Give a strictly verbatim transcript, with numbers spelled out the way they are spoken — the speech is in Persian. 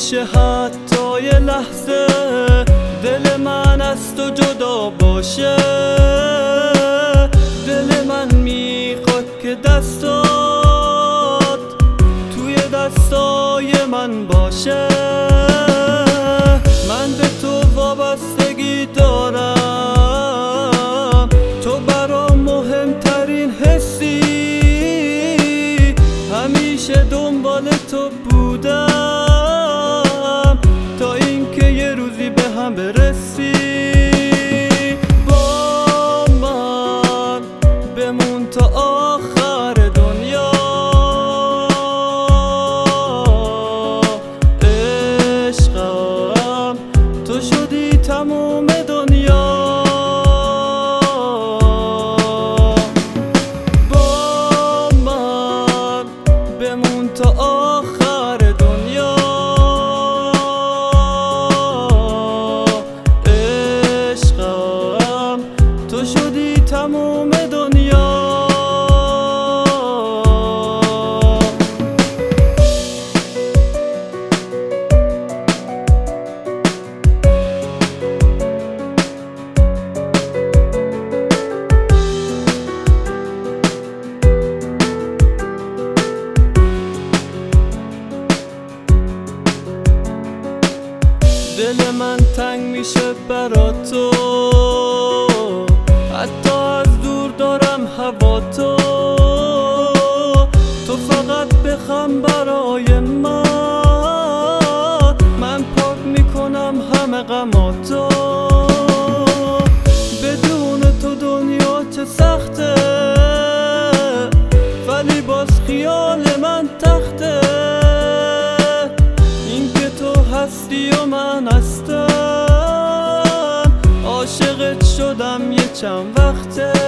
نمیشه حتی یه لحظه دل من از تو جدا باشه. دل من میخواد که دستات توی دستای من باشه. من به تو وابستگی دارم، تو برام مهمترین حسی، همیشه دنبال تو بودم تا اینکه یه روزی به هم برسی. با من بمون تا آخر دنیا، عشقم تو شدی تموم دنیا. با من بمون تا آخر دنیا، عشقم تو شدی تموم دنیا. دل من تنگ میشه برا تو، حتی از دور دارم هوا تو. تو فقط بخم برای من، من پاک میکنم همه غماتو. بدون تو دنیا چه سخته، ولی باز خیال من تخته. اینکه تو هستی و من هستم، عاشقت شدم یه چند وقته.